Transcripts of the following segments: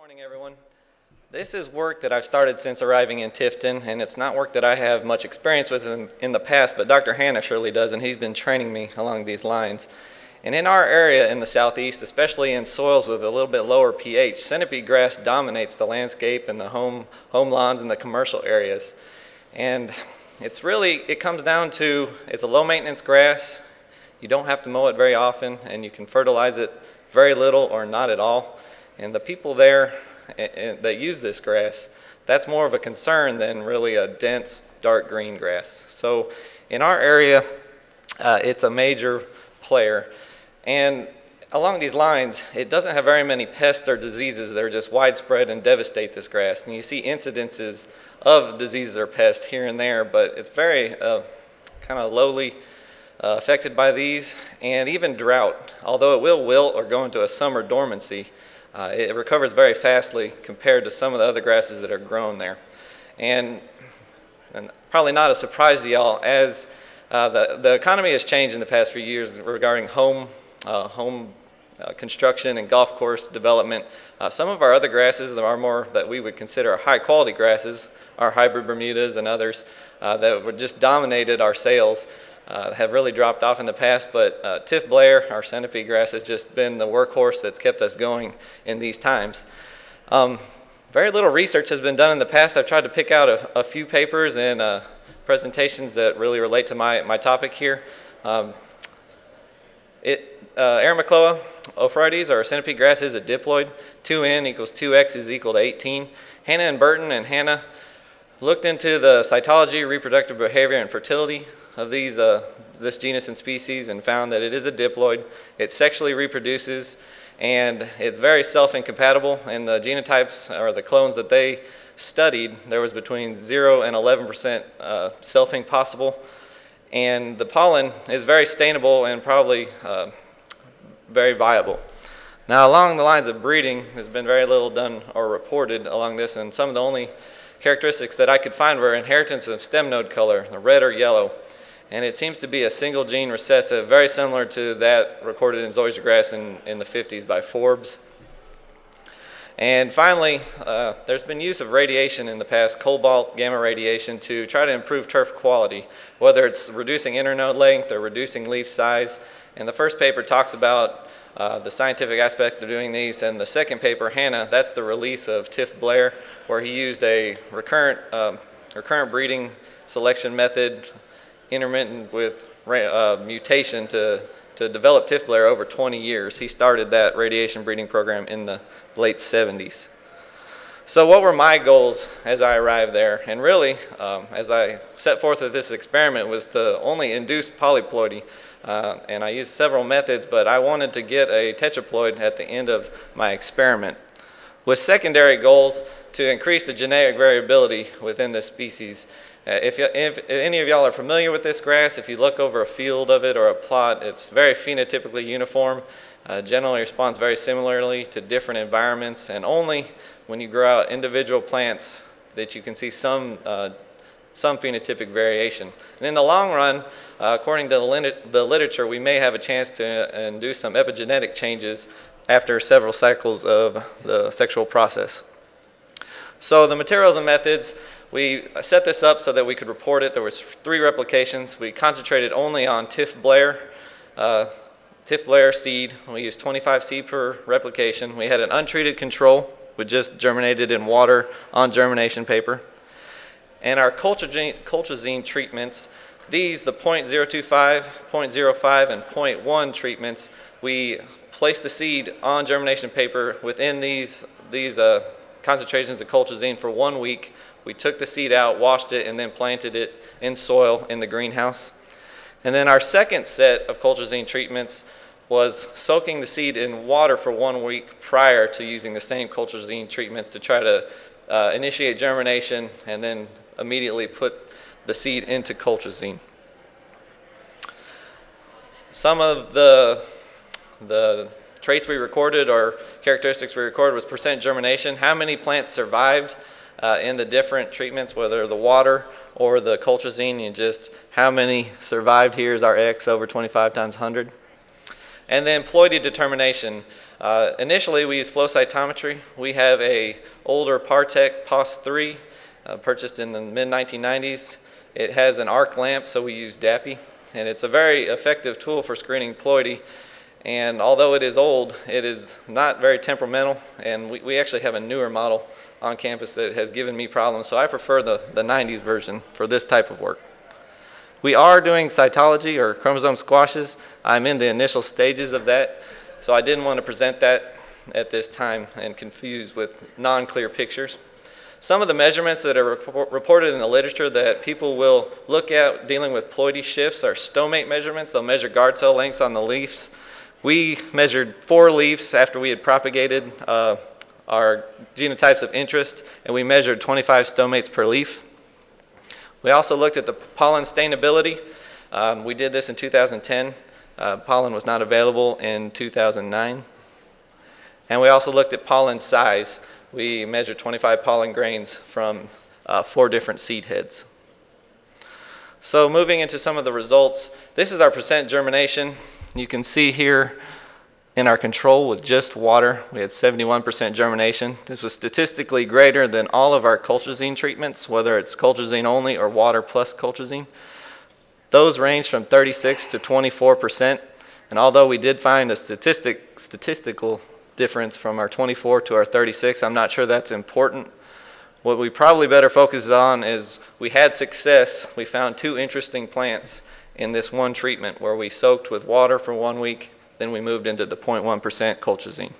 Morning, everyone. This is work that I've started since arriving in Tifton, and it's not work that I have much experience with in the past, but Dr. Hanna surely does, and he's been training me along these lines. And in our area in the southeast, especially in soils with a little bit lower pH, centipede grass dominates the landscape and the home lawns and the commercial areas. And it comes down to, it's a low maintenance grass. You don't have to mow it very often, and you can fertilize it very little or not at all. And the people there that use this grass, that's more of a concern than really a dense, dark green grass. So in our area, it's a major player. And along these lines, it doesn't have very many pests or diseases that are just widespread and devastate this grass. And you see incidences of diseases or pests here and there, but it's very kind of lowly affected by these, and even drought. Although it will wilt or go into a summer dormancy, it recovers very fastly compared to some of the other grasses that are grown there. And probably not a surprise to y'all, as the economy has changed in the past few years regarding home construction and golf course development. Some of our other grasses that are more that we would consider high quality grasses, our hybrid Bermudas and others that were just dominated our sales, have really dropped off in the past, but Tiff Blair, our centipede grass, has just been the workhorse that's kept us going in these times. Very little research has been done in the past. I've tried to pick out a few papers and presentations that really relate to my topic here. Aramacloa ophrades, or centipede grass, is a diploid. 2N equals 2X is equal to 18. Hanna and Burton and Hanna looked into the cytology, reproductive behavior, and fertility of this genus and species and found that it is a diploid. It sexually reproduces, and it's very self-incompatible. And the genotypes, or the clones that they studied, there was between 0 and 11% selfing possible. And the pollen is very stainable and probably very viable. Now, along the lines of breeding, there's been very little done or reported along this, and some of the only characteristics that I could find were inheritance of stem node color, the red or yellow. And it seems to be a single gene recessive, very similar to that recorded in zoysia grass in the 50s by Forbes. And finally, there's been use of radiation in the past, cobalt gamma radiation, to try to improve turf quality, whether it's reducing internode length or reducing leaf size. And the first paper talks about the scientific aspect of doing these, and the second paper, Hanna, that's the release of Tiff Blair, where he used a recurrent breeding selection method intermittent with mutation to develop Tiff Blair over 20 years. He started that radiation breeding program in the late 70s. So what were my goals as I arrived there? And really, as I set forth with this experiment, was to only induce polyploidy. And I used several methods, but I wanted to get a tetraploid at the end of my experiment, with secondary goals to increase the genetic variability within this species. If any of y'all are familiar with this grass, if you look over a field of it or a plot, it's very phenotypically uniform, generally responds very similarly to different environments, and only when you grow out individual plants that you can see some phenotypic variation. And in the long run, according to the literature, we may have a chance to induce some epigenetic changes after several cycles of the sexual process. So the materials and methods, we set this up so that we could report it. There was 3 replications. We concentrated only on Tiff Blair seed. We used 25 seed per replication. We had an untreated control, which just germinated in water on germination paper. And our colchicine treatments, these, the 0.025, 0.05, and 0.1 treatments, we placed the seed on germination paper within these concentrations of colchicine for 1 week. We took the seed out, washed it, and then planted it in soil in the greenhouse. And then our second set of colchicine treatments was soaking the seed in water for 1 week prior to using the same colchicine treatments to try to initiate germination and then immediately put the seed into colchicine. Some of the traits we recorded or characteristics we recorded was percent germination, how many plants survived in the different treatments, whether the water or the colchicine, and just how many survived. Here's our X over 25 times 100. And then ploidy determination. Initially, we used flow cytometry. We have a older Partec POS 3 purchased in the mid-1990s. It has an arc lamp, so we use DAPI, and it's a very effective tool for screening ploidy. And although it is old, it is not very temperamental, and we actually have a newer model on campus that has given me problems, so I prefer the 90s version for this type of work. We are doing cytology or chromosome squashes. I'm in the initial stages of that, so I didn't want to present that at this time and confuse with non-clear pictures. Some of the measurements that are reported in the literature that people will look at dealing with ploidy shifts are stomate measurements. They'll measure guard cell lengths on the leaves. We measured 4 leaves after we had propagated our genotypes of interest, and we measured 25 stomates per leaf. We also looked at the pollen stainability. We did this in 2010. Pollen was not available in 2009. And we also looked at pollen size. We measured 25 pollen grains from 4 different seed heads. So moving into some of the results, this is our percent germination. You can see here in our control with just water, we had 71% germination. This was statistically greater than all of our colchicine treatments, whether it's colchicine only or water plus colchicine. Those range from 36 to 24%, and although we did find a statistical difference from our 24 to our 36, I'm not sure that's important. What we probably better focus on is we had success. We found 2 interesting plants in this one treatment where we soaked with water for 1 week, then we moved into the 0.1% colchicine.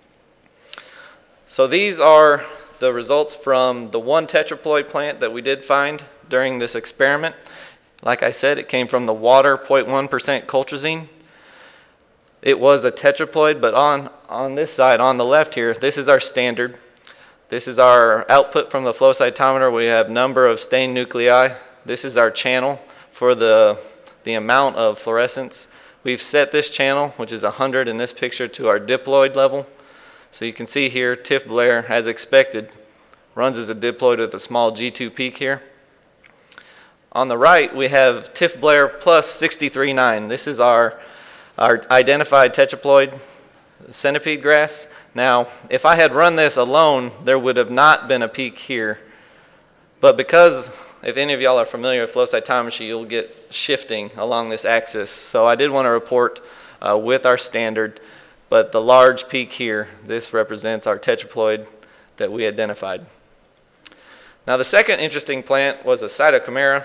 So these are the results from the 1 tetraploid plant that we did find during this experiment. Like I said, it came from the water 0.1% colchicine. It was a tetraploid, but on this side, on the left here, this is our standard. This is our output from the flow cytometer. We have number of stained nuclei. This is our channel for the amount of fluorescence. We've set this channel, which is 100 in this picture, to our diploid level. So you can see here, Tiff Blair, as expected, runs as a diploid with a small G2 peak here. On the right, we have Tiff Blair plus 63.9. This is our identified tetraploid centipede grass. Now, if I had run this alone, there would have not been a peak here. But because, if any of y'all are familiar with flow cytometry, you'll get shifting along this axis. So I did want to report with our standard, but the large peak here, this represents our tetraploid that we identified. Now the second interesting plant was a Cytochimera,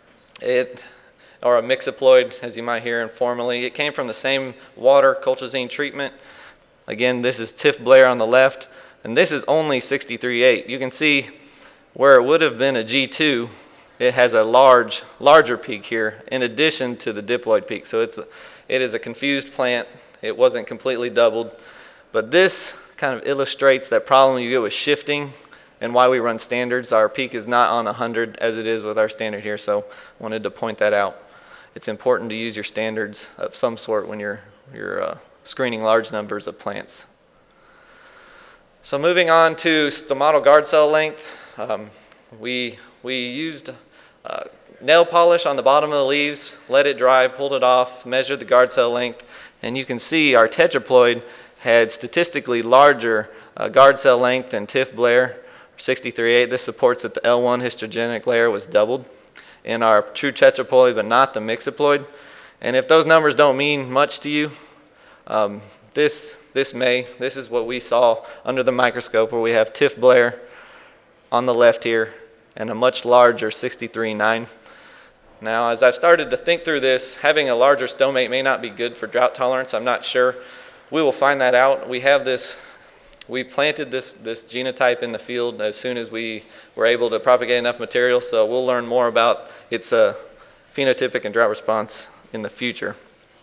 or a mixiploid, as you might hear informally. It came from the same water colchicine treatment. Again, this is Tiff Blair on the left, and this is only 63.8. You can see where it would have been a G2, it has a larger peak here in addition to the diploid peak. So it is a confused plant. It wasn't completely doubled. But this kind of illustrates that problem you get with shifting and why we run standards. Our peak is not on 100 as it is with our standard here, so I wanted to point that out. It's important to use your standards of some sort when you're screening large numbers of plants. So moving on to stomatal guard cell length, we used nail polish on the bottom of the leaves, let it dry, pulled it off, measured the guard cell length, and you can see our tetraploid had statistically larger guard cell length than Tiff Blair, 63.8. This supports that the L1 hystrogenic layer was doubled in our true tetraploid, but not the mixiploid. And if those numbers don't mean much to you, this is what we saw under the microscope, where we have Tiff Blair on the left here and a much larger 63.9. Now, as I've started to think through this, having a larger stomate may not be good for drought tolerance. I'm not sure. We will find that out. We planted this genotype in the field as soon as we were able to propagate enough material, so we'll learn more about its phenotypic and drought response in the future.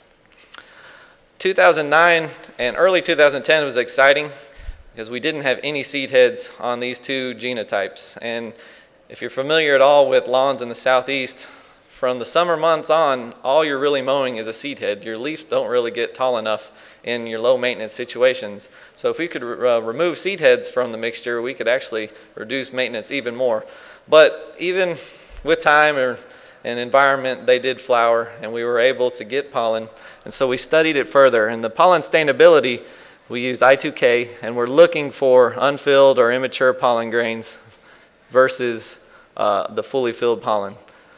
2009 and early 2010 was exciting because we didn't have any seed heads on these 2 genotypes. And if you're familiar at all with lawns in the southeast, from the summer months on, all you're really mowing is a seed head. Your leaves don't really get tall enough in your low maintenance situations. So if we could remove seed heads from the mixture, we could actually reduce maintenance even more. But even with time and environment, they did flower, and we were able to get pollen. And so we studied it further. And the pollen stainability we used I2K, and we're looking for unfilled or immature pollen grains versus the fully filled pollen.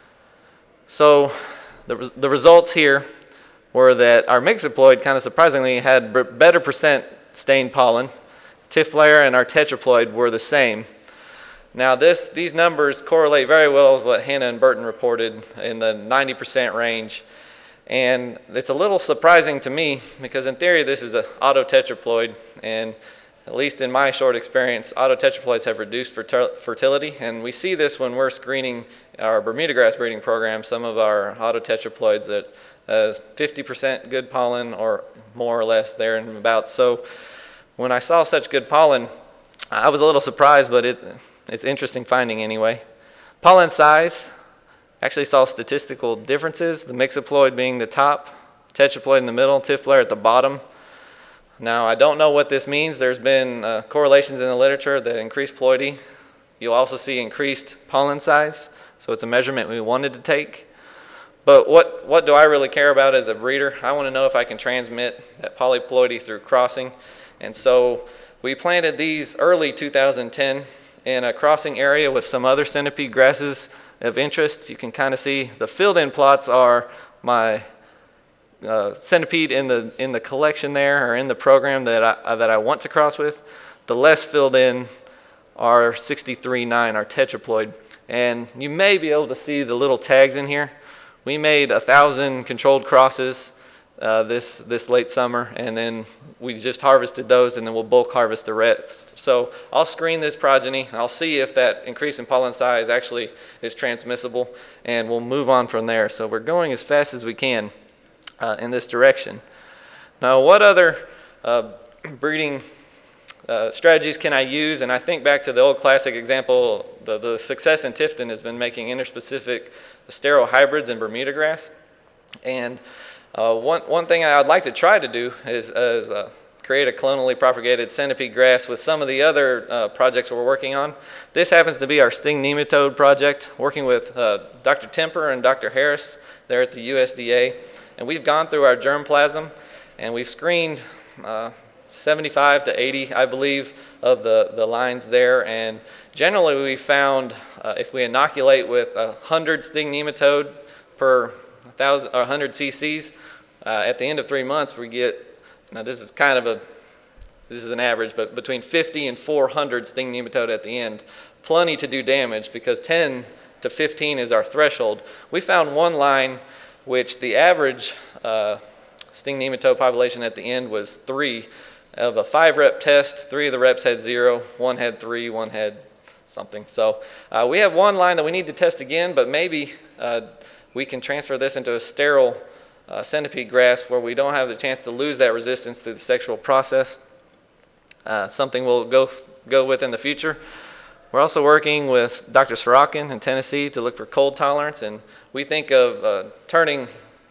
So the results here were that our mixoploid, kind of surprisingly, had better percent stained pollen. Tiflair and our tetraploid were the same. Now these numbers correlate very well with what Hannah and Burton reported in the 90% range. And it's a little surprising to me because in theory this is an autotetraploid, and at least in my short experience, autotetraploids have reduced fertility, and we see this when we're screening our Bermuda grass breeding program, some of our autotetraploids that 50% good pollen or more or less there and about. So when I saw such good pollen, I was a little surprised, but it's interesting finding anyway. Pollen size, actually saw statistical differences, the mixoploid being the top, tetraploid in the middle, Tiflair at the bottom. Now, I don't know what this means. There's been correlations in the literature that increased ploidy. You'll also see increased pollen size, so it's a measurement we wanted to take. But what do I really care about as a breeder? I want to know if I can transmit that polyploidy through crossing. And so we planted these early 2010 in a crossing area with some other centipede grasses of interest. You can kind of see the filled-in plots are my centipede in the collection there, or in the program that I want to cross with. The less filled in are 63-9, our tetraploid. And you may be able to see the little tags in here. We made 1,000 controlled crosses this late summer, and then we just harvested those, and then we'll bulk harvest the rest. So I'll screen this progeny. I'll see if that increase in pollen size actually is transmissible, and we'll move on from there. So we're going as fast as we can in this direction. Now, what other breeding strategies can I use? And I think back to the old classic example, the success in Tifton has been making interspecific sterile hybrids in Bermuda grass. And one thing I'd like to try to do is create a clonally propagated centipede grass with some of the other projects we're working on. This happens to be our sting nematode project, working with Dr. Temper and Dr. Harris there at the USDA. And we've gone through our germplasm, and we've screened 75 to 80, I believe, of the lines there. And generally we found if we inoculate with 100 sting nematode per 100 cc's, at the end of 3 months we get, now this is an average, but between 50 and 400 sting nematode at the end. Plenty to do damage because 10 to 15 is our threshold. We found one line which the average sting nematode population at the end was 3. Of a 5-rep test, 3 of the reps had 0, 1 had 3, 1 had something. So we have one line that we need to test again, but maybe we can transfer this into a sterile centipede grass where we don't have the chance to lose that resistance through the sexual process. Something we'll go with in the future. We're also working with Dr. Sorokin in Tennessee to look for cold tolerance, and we think of turning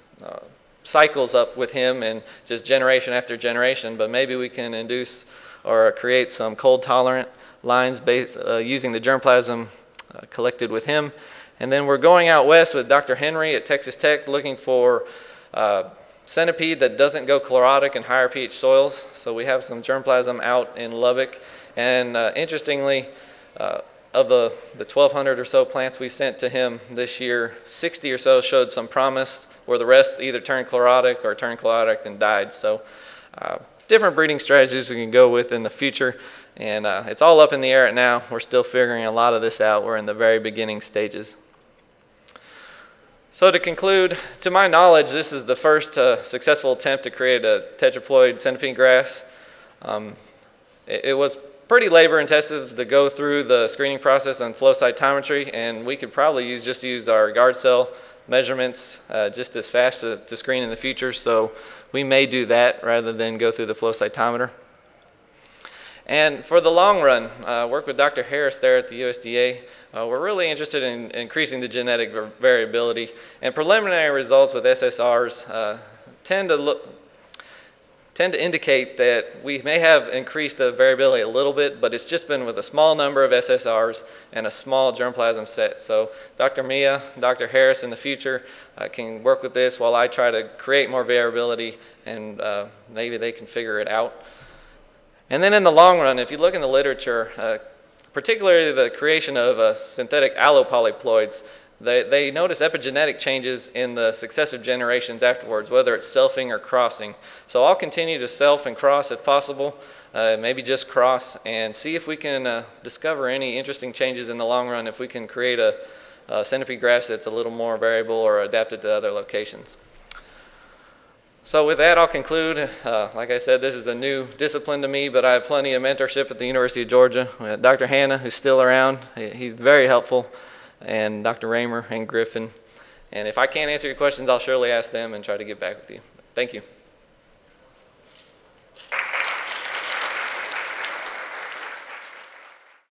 cycles up with him and just generation after generation, but maybe we can induce or create some cold tolerant lines based using the germplasm collected with him. And then we're going out west with Dr. Henry at Texas Tech looking for centipede that doesn't go chlorotic in higher pH soils. So we have some germplasm out in Lubbock, and interestingly, of the 1,200 or so plants we sent to him this year, 60 or so showed some promise, where the rest either turned chlorotic or turned chlorotic and died. So different breeding strategies we can go with in the future, and it's all up in the air right now. We're still figuring a lot of this out. We're in the very beginning stages. So to conclude, to my knowledge, this is the first successful attempt to create a tetraploid centipede grass. It was pretty labor intensive to go through the screening process on flow cytometry, and we could probably just use our guard cell measurements just as fast to screen in the future, so we may do that rather than go through the flow cytometer. And for the long run, work with Dr. Harris there at the USDA. We're really interested in increasing the genetic variability, and preliminary results with SSRs tend to indicate that we may have increased the variability a little bit, but it's just been with a small number of SSRs and a small germplasm set. So Dr. Mia, Dr. Harris in the future can work with this while I try to create more variability, and maybe they can figure it out. And then in the long run, if you look in the literature, particularly the creation of synthetic allopolyploids, they notice epigenetic changes in the successive generations afterwards, whether it's selfing or crossing. So I'll continue to self and cross if possible, maybe just cross, and see if we can discover any interesting changes in the long run if we can create a centipede grass that's a little more variable or adapted to other locations. So with that, I'll conclude. Like I said, this is a new discipline to me, but I have plenty of mentorship at the University of Georgia. Dr. Hanna, who's still around, he's very helpful, and Dr. Raymer and Griffin. And if I can't answer your questions, I'll surely ask them and try to get back with you. Thank you.